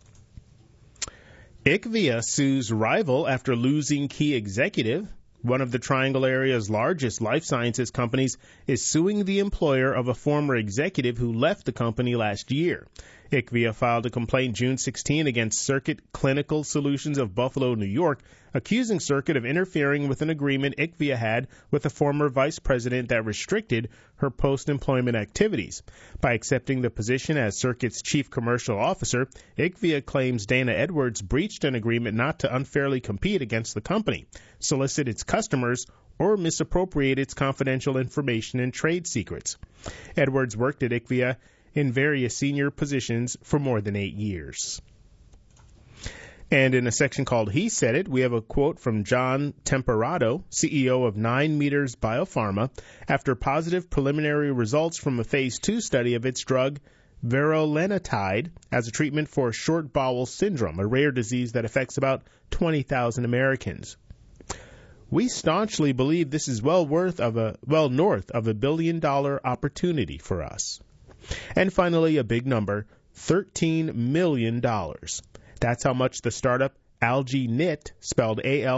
IQVIA sues rival after losing key executive. One of the Triangle area's largest life sciences companies is suing the employer of a former executive who left the company last year. IQVIA filed a complaint June 16 against Circuit Clinical Solutions of Buffalo, New York, accusing Circuit of interfering with an agreement IQVIA had with a former vice president that restricted her post-employment activities. By accepting the position as Circuit's chief commercial officer, IQVIA claims Dana Edwards breached an agreement not to unfairly compete against the company, solicit its customers, or misappropriate its confidential information and trade secrets. Edwards worked at IQVIA in various senior positions for more than 8 years. And in a section called He Said It, we have a quote from John Temperado, CEO of 9 Meters Biopharma, after positive preliminary results from a Phase 2 study of its drug verolenatide as a treatment for short bowel syndrome, a rare disease that affects about 20,000 Americans. We staunchly believe this is well north of a $1 billion opportunity for us. And finally, a big number, $13 million. That's how much the startup AlgiKnit, spelled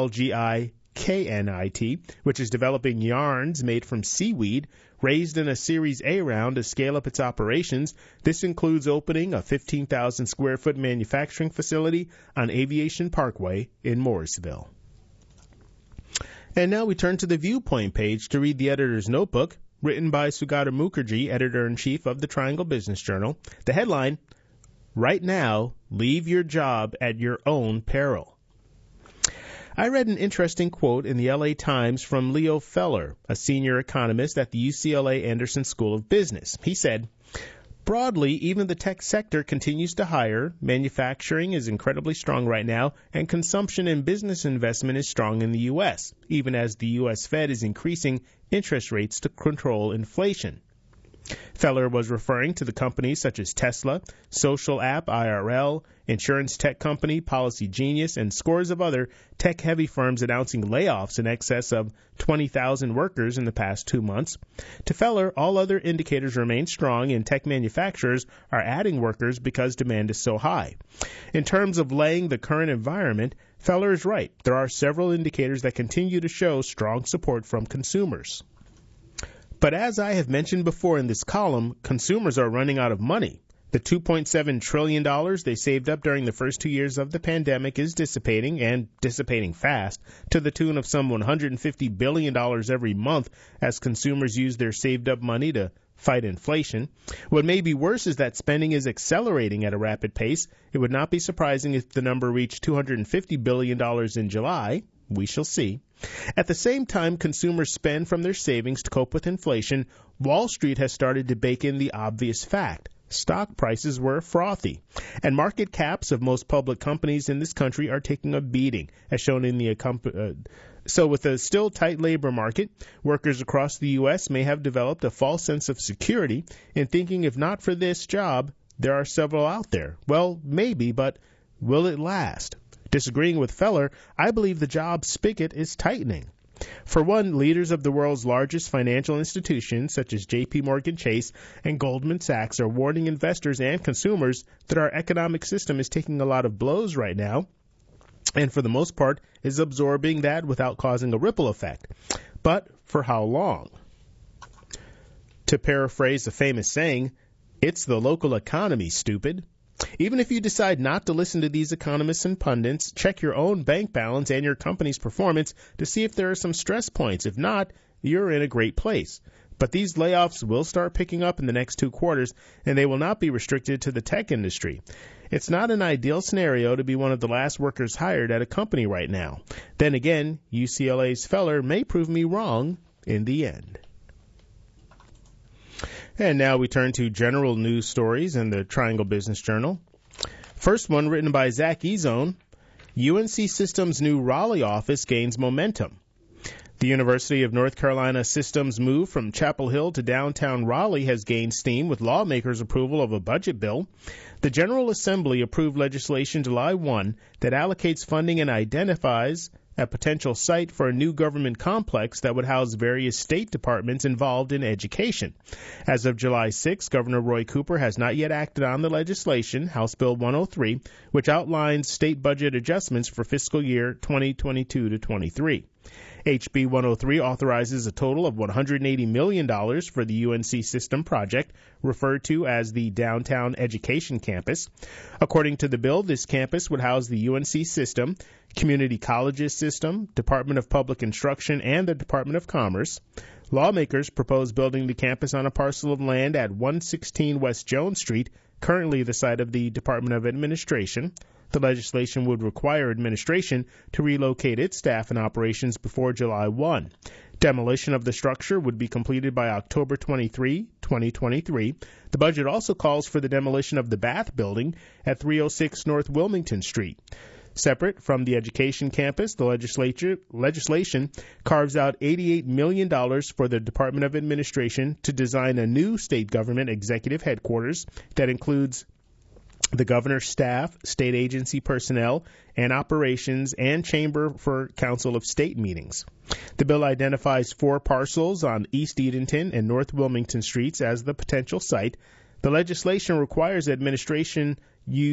ALGIKNIT, which is developing yarns made from seaweed, raised in a Series A round to scale up its operations. This includes opening a 15,000 square foot manufacturing facility on Aviation Parkway in Morrisville. And now we turn to the Viewpoint page to read the editor's notebook, written by Sugata Mukherjee, editor-in-chief of the Triangle Business Journal. The headline, "Right Now, Leave Your Job at Your Own Peril." I read an interesting quote in the LA Times from Leo Feller, a senior economist at the UCLA Anderson School of Business. He said, "Broadly, even the tech sector continues to hire, manufacturing is incredibly strong right now, and consumption and business investment is strong in the U.S., even as the U.S. Fed is increasing interest rates to control inflation." Feller was referring to the companies such as Tesla, social app IRL, insurance tech company Policy Genius, and scores of other tech-heavy firms announcing layoffs in excess of 20,000 workers in the past 2 months. To Feller, all other indicators remain strong, and tech manufacturers are adding workers because demand is so high. In terms of laying the current environment, Feller is right. There are several indicators that continue to show strong support from consumers. But as I have mentioned before in this column, consumers are running out of money. The $2.7 trillion they saved up during the first 2 years of the pandemic is dissipating, and dissipating fast, to the tune of some $150 billion every month as consumers use their saved-up money to fight inflation. What may be worse is that spending is accelerating at a rapid pace. It would not be surprising if the number reached $250 billion in July. We shall see. At the same time consumers spend from their savings to cope with inflation, Wall Street has started to bake in the obvious fact. Stock prices were frothy, and market caps of most public companies in this country are taking a beating, as shown in the So with a still tight labor market, workers across the U.S. may have developed a false sense of security in thinking if not for this job, there are several out there. Well, maybe, but will it last? Disagreeing with Feller, I believe the job spigot is tightening. For one, leaders of the world's largest financial institutions, such as J.P. Morgan Chase and Goldman Sachs, are warning investors and consumers that our economic system is taking a lot of blows right now, and for the most part is absorbing that without causing a ripple effect. But for how long? To paraphrase a famous saying, it's the local economy, stupid. Even if you decide not to listen to these economists and pundits, check your own bank balance and your company's performance to see if there are some stress points. If not, you're in a great place. But these layoffs will start picking up in the next 2 quarters, and they will not be restricted to the tech industry. It's not an ideal scenario to be one of the last workers hired at a company right now. Then again, UCLA's Feller may prove me wrong in the end. And now we turn to general news stories in the Triangle Business Journal. First one written by Zach Ezone. UNC System's new Raleigh office gains momentum. The University of North Carolina System's move from Chapel Hill to downtown Raleigh has gained steam with lawmakers' approval of a budget bill. The General Assembly approved legislation July 1 that allocates funding and identifies a potential site for a new government complex that would house various state departments involved in education. As of July 6, Governor Roy Cooper has not yet acted on the legislation, House Bill 103, which outlines state budget adjustments for fiscal year 2022 to 23. HB 103 authorizes a total of $180 million for the UNC System project, referred to as the Downtown Education Campus. According to the bill, this campus would house the UNC System, Community Colleges System, Department of Public Instruction, and the Department of Commerce. Lawmakers propose building the campus on a parcel of land at 116 West Jones Street, currently the site of the Department of Administration. The legislation would require administration to relocate its staff and operations before July 1. Demolition of the structure would be completed by October 23, 2023. The budget also calls for the demolition of the Bath Building at 306 North Wilmington Street. Separate from the education campus, the legislation carves out $88 million for the Department of Administration to design a new state government executive headquarters that includes the governor's staff, state agency personnel, and operations, and chamber for Council of State meetings. The bill identifies 4 parcels on East Edenton and North Wilmington Streets as the potential site. The legislation requires administration use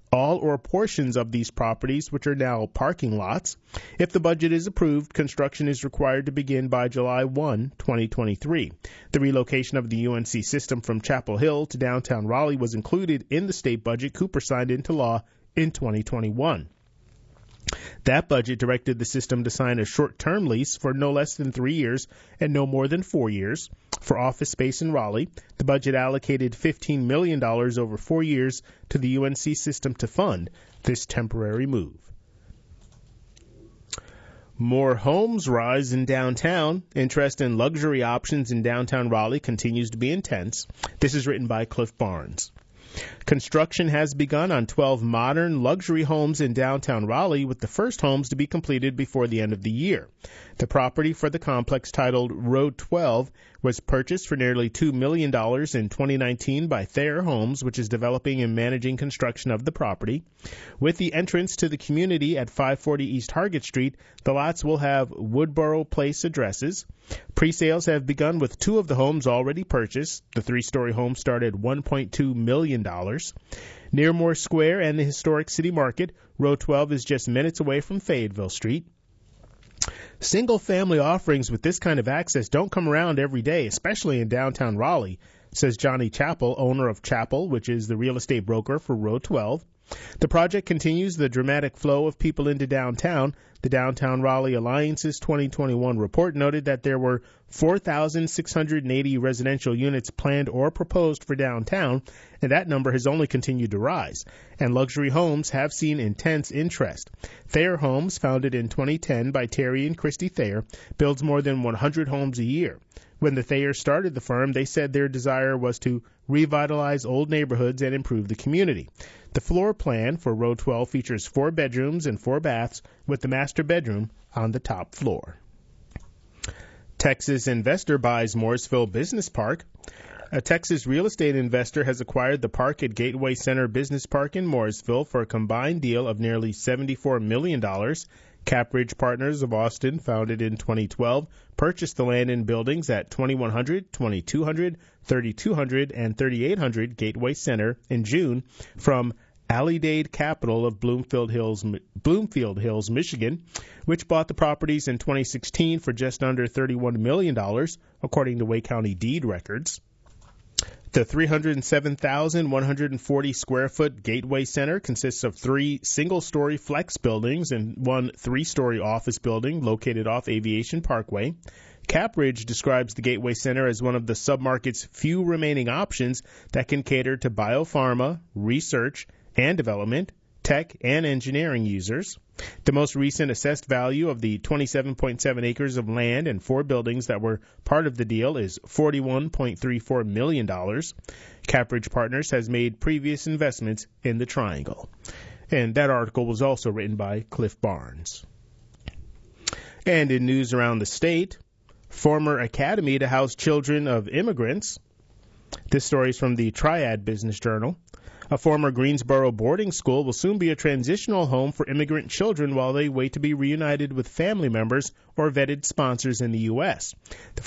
all or portions of these properties, which are now parking lots. If the budget is approved, construction is required to begin by July 1, 2023. The relocation of the UNC system from Chapel Hill to downtown Raleigh was included in the state budget Cooper signed into law in 2021. That budget directed the system to sign a short-term lease for no less than 3 years and no more than 4 years for office space in Raleigh. The budget allocated $15 million over 4 years to the UNC system to fund this temporary move. More homes rise in downtown. Interest in luxury options in downtown Raleigh continues to be intense. This is written by Cliff Barnes. Construction has begun on 12 modern luxury homes in downtown Raleigh, with the first homes to be completed before the end of the year. The property for the complex, titled Road 12, was purchased for nearly $2 million in 2019 by Thayer Homes, which is developing and managing construction of the property. With the entrance to the community at 540 East Hargett Street, the lots will have Woodborough Place addresses. Pre-sales have begun with 2 of the homes already purchased. The 3-story home started at $1.2 million. Near Moore Square and the historic City Market, Road 12 is just minutes away from Fayetteville Street. Single-family offerings with this kind of access don't come around every day, especially in downtown Raleigh, says Johnny Chappell, owner of Chappell, which is the real estate broker for Road 12. The project continues the dramatic flow of people into downtown. The Downtown Raleigh Alliance's 2021 report noted that there were 4,680 residential units planned or proposed for downtown, and that number has only continued to rise. And luxury homes have seen intense interest. Thayer Homes, founded in 2010 by Terry and Christy Thayer, builds more than 100 homes a year. When the Thayers started the firm, they said their desire was to revitalize old neighborhoods and improve the community. The floor plan for Row 12 features 4 bedrooms and 4 baths, with the master bedroom on the top floor. Texas investor buys Mooresville Business Park. A Texas real estate investor has acquired the park at Gateway Center Business Park in Mooresville for a combined deal of nearly $74 million. Capridge Partners of Austin, founded in 2012, purchased the land and buildings at 2100, 2200, 3200, and 3800 Gateway Center in June from Allydade Capital of Bloomfield Hills, Michigan, which bought the properties in 2016 for just under $31 million, according to Wake County deed records. The 307,140 square foot Gateway Center consists of 3 single-story flex buildings and 1 3-story office building located off Aviation Parkway. Capridge describes the Gateway Center as one of the submarket's few remaining options that can cater to biopharma, research and development, tech, and engineering users. The most recent assessed value of the 27.7 acres of land and 4 buildings that were part of the deal is $41.34 million. Capridge Partners has made previous investments in the Triangle. And that article was also written by Cliff Barnes. And in news around the state, former academy to house children of immigrants. This story is from the Triad Business Journal. A former Greensboro boarding school will soon be a transitional home for immigrant children while they wait to be reunited with family members or vetted sponsors in the U.S. The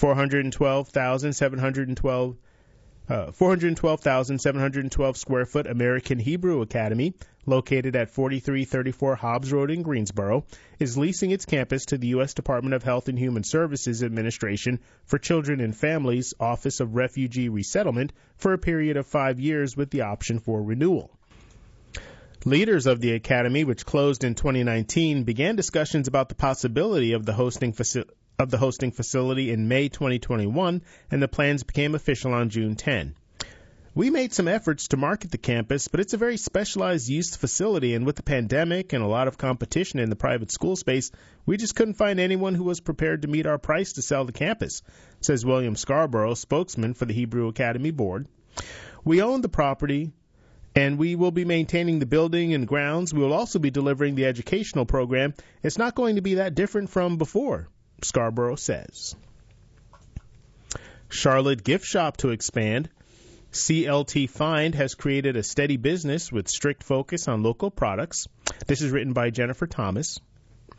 412,712 square foot American Hebrew Academy, located at 4334 Hobbs Road in Greensboro, is leasing its campus to the U.S. Department of Health and Human Services Administration for Children and Families Office of Refugee Resettlement for a period of 5 years with the option for renewal. Leaders of the academy, which closed in 2019, began discussions about the possibility of the hosting facility in May 2021, and the plans became official on June 10. We made some efforts to market the campus, but it's a very specialized use facility, and with the pandemic and a lot of competition in the private school space, we just couldn't find anyone who was prepared to meet our price to sell the campus, says William Scarborough, spokesman for the Hebrew Academy Board. We own the property, and we will be maintaining the building and grounds. We will also be delivering the educational program. It's not going to be that different from before, Scarborough says. Charlotte gift shop to expand. CLT Find has created a steady business with strict focus on local products. This is written by Jennifer Thomas.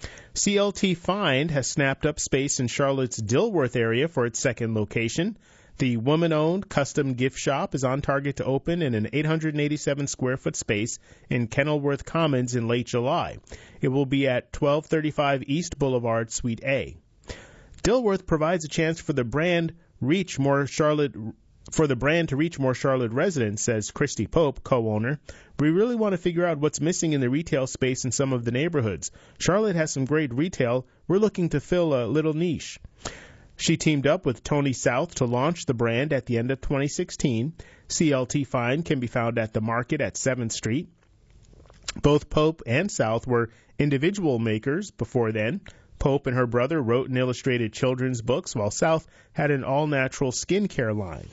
CLT Find has snapped up space in Charlotte's Dilworth area for its second location. The woman-owned custom gift shop is on target to open in an 887-square-foot space in Kenilworth Commons in late July. It will be at 1235 East Boulevard, Suite A. Dilworth provides a chance for the brand to reach more Charlotte residents, says Christy Pope, co-owner. We really want to figure out what's missing in the retail space in some of the neighborhoods. Charlotte has some great retail. We're looking to fill a little niche. She teamed up with Tony South to launch the brand at the end of 2016. CLT Fine can be found at the Market at 7th Street. Both Pope and South were individual makers before then. Pope and her brother wrote and illustrated children's books, while South had an all-natural skincare line.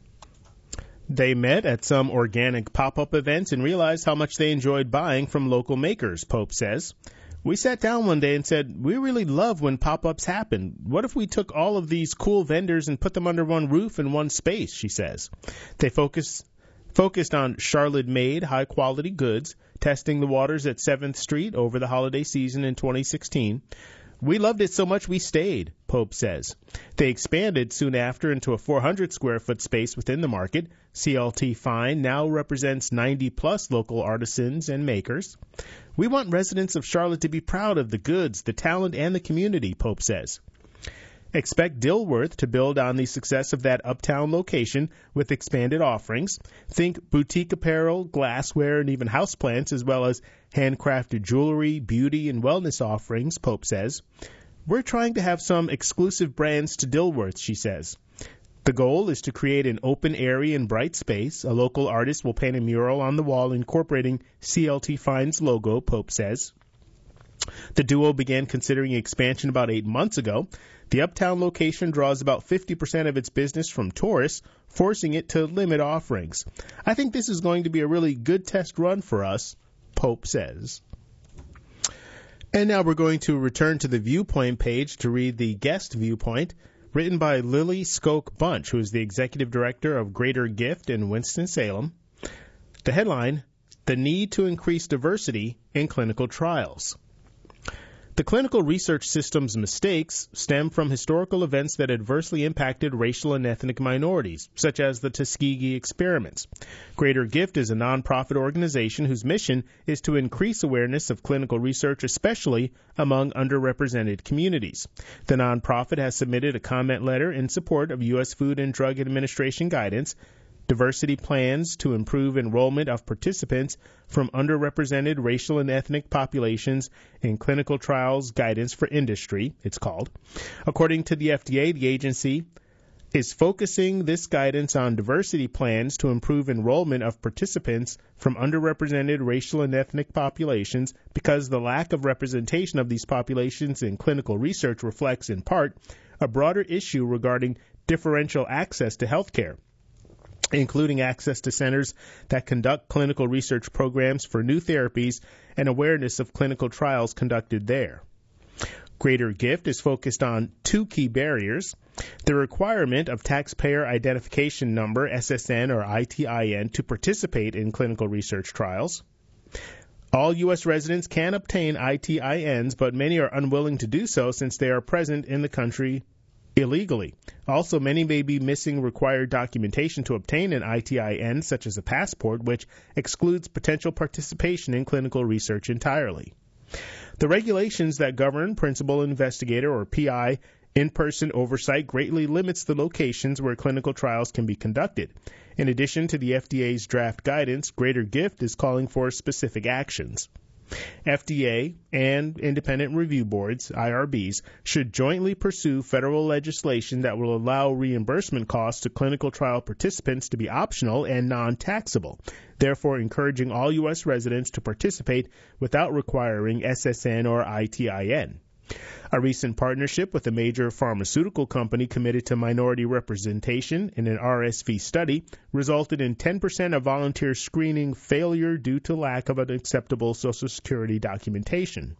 They met at some organic pop-up events and realized how much they enjoyed buying from local makers, Pope says. We sat down one day and said, we really love when pop-ups happen. What if we took all of these cool vendors and put them under one roof in one space, she says. They focused on Charlotte-made, high-quality goods, testing the waters at 7th Street over the holiday season in 2016. We loved it so much we stayed, Pope says. They expanded soon after into a 400-square-foot space within the Market. CLT Fine now represents 90-plus local artisans and makers. We want residents of Charlotte to be proud of the goods, the talent, and the community, Pope says. Expect Dilworth to build on the success of that uptown location with expanded offerings. Think boutique apparel, glassware, and even houseplants, as well as handcrafted jewelry, beauty, and wellness offerings, Pope says. We're trying to have some exclusive brands to Dilworth, she says. The goal is to create an open, airy, and bright space. A local artist will paint a mural on the wall incorporating CLT Fine's logo, Pope says. The duo began considering expansion about 8 months ago. The uptown location draws about 50% of its business from tourists, forcing it to limit offerings. I think this is going to be a really good test run for us, Pope says. And now we're going to return to the Viewpoint page to read the guest viewpoint, written by Lily Skoke Bunch, who is the executive director of Greater Gift in Winston-Salem. The headline, The Need to Increase Diversity in Clinical Trials. The clinical research system's mistakes stem from historical events that adversely impacted racial and ethnic minorities, such as the Tuskegee experiments. Greater Gift is a nonprofit organization whose mission is to increase awareness of clinical research, especially among underrepresented communities. The nonprofit has submitted a comment letter in support of U.S. Food and Drug Administration guidance, diversity plans to improve enrollment of participants from underrepresented racial and ethnic populations in clinical trials guidance for industry, it's called. According to the FDA, the agency is focusing this guidance on diversity plans to improve enrollment of participants from underrepresented racial and ethnic populations because the lack of representation of these populations in clinical research reflects, in part, a broader issue regarding differential access to health care, including access to centers that conduct clinical research programs for new therapies and awareness of clinical trials conducted there. Greater Gift is focused on two key barriers: the requirement of taxpayer identification number, SSN or ITIN, to participate in clinical research trials. All U.S. residents can obtain ITINs, but many are unwilling to do so since they are present in the country illegally. Also, many may be missing required documentation to obtain an ITIN, such as a passport, which excludes potential participation in clinical research entirely. The regulations that govern principal investigator, or PI, in-person oversight greatly limits the locations where clinical trials can be conducted. In addition to the FDA's draft guidance, Greater Gift is calling for specific actions. FDA and independent review boards, IRBs, should jointly pursue federal legislation that will allow reimbursement costs to clinical trial participants to be optional and non-taxable, therefore encouraging all U.S. residents to participate without requiring SSN or ITIN. A recent partnership with a major pharmaceutical company committed to minority representation in an RSV study resulted in 10% of volunteer screening failure due to lack of an acceptable Social Security documentation.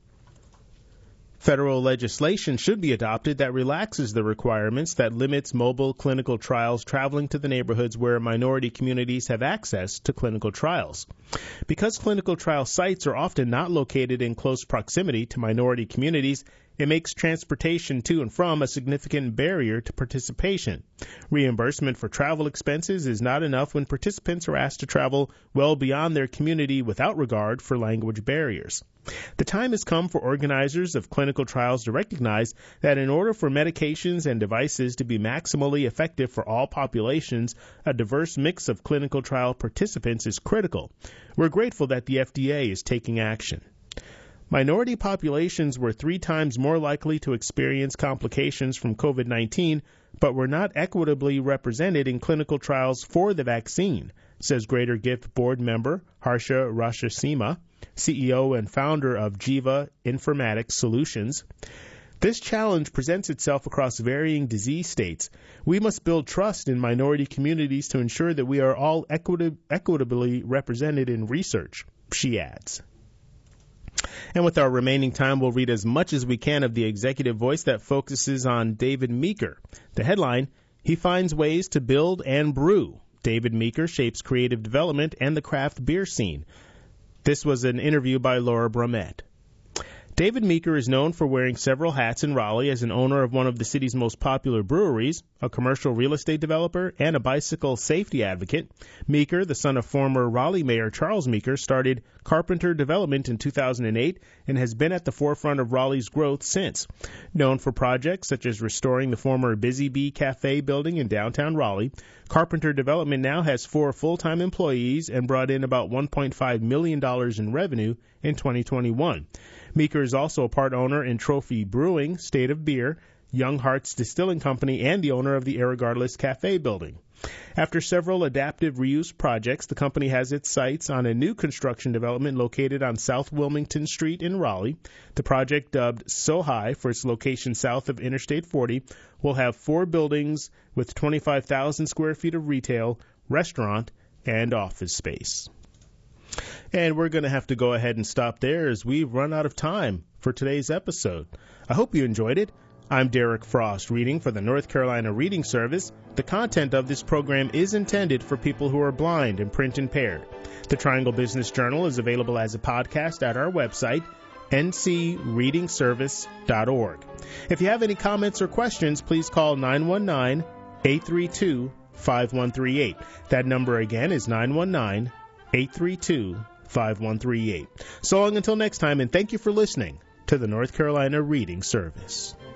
Federal legislation should be adopted that relaxes the requirements that limits mobile clinical trials traveling to the neighborhoods where minority communities have access to clinical trials. Because clinical trial sites are often not located in close proximity to minority communities, it makes transportation to and from a significant barrier to participation. Reimbursement for travel expenses is not enough when participants are asked to travel well beyond their community without regard for language barriers. The time has come for organizers of clinical trials to recognize that in order for medications and devices to be maximally effective for all populations, a diverse mix of clinical trial participants is critical. We're grateful that the FDA is taking action. Minority populations were 3 times more likely to experience complications from COVID-19, but were not equitably represented in clinical trials for the vaccine, says Greater Gift Board member Harsha Rashasima, CEO and founder of Jiva Informatics Solutions. This challenge presents itself across varying disease states. We must build trust in minority communities to ensure that we are all equitably represented in research, she adds. And with our remaining time, we'll read as much as we can of the executive voice that focuses on David Meeker. The headline, He Finds Ways to Build and Brew. David Meeker shapes creative development and the craft beer scene. This was an interview by Laura Brumett. David Meeker is known for wearing several hats in Raleigh as an owner of one of the city's most popular breweries, a commercial real estate developer, and a bicycle safety advocate. Meeker, the son of former Raleigh Mayor Charles Meeker, started Carpenter Development in 2008 and has been at the forefront of Raleigh's growth since. Known for projects such as restoring the former Busy Bee Cafe building in downtown Raleigh, Carpenter Development now has 4 full-time employees and brought in about $1.5 million in revenue in 2021. Meeker is also a part owner in Trophy Brewing, State of Beer, Young Hearts Distilling Company, and the owner of the Irregardless Cafe building. After several adaptive reuse projects, the company has its sights on a new construction development located on South Wilmington Street in Raleigh. The project, dubbed So High for its location south of Interstate 40, will have 4 buildings with 25,000 square feet of retail, restaurant, and office space. And we're going to have to go ahead and stop there as we've run out of time for today's episode. I hope you enjoyed it. I'm Derek Frost, reading for the North Carolina Reading Service. The content of this program is intended for people who are blind and print impaired. The Triangle Business Journal is available as a podcast at our website, ncreadingservice.org. If you have any comments or questions, please call 919-832-5138. That number again is 919-832-5138. So long until next time, and thank you for listening to the North Carolina Reading Service.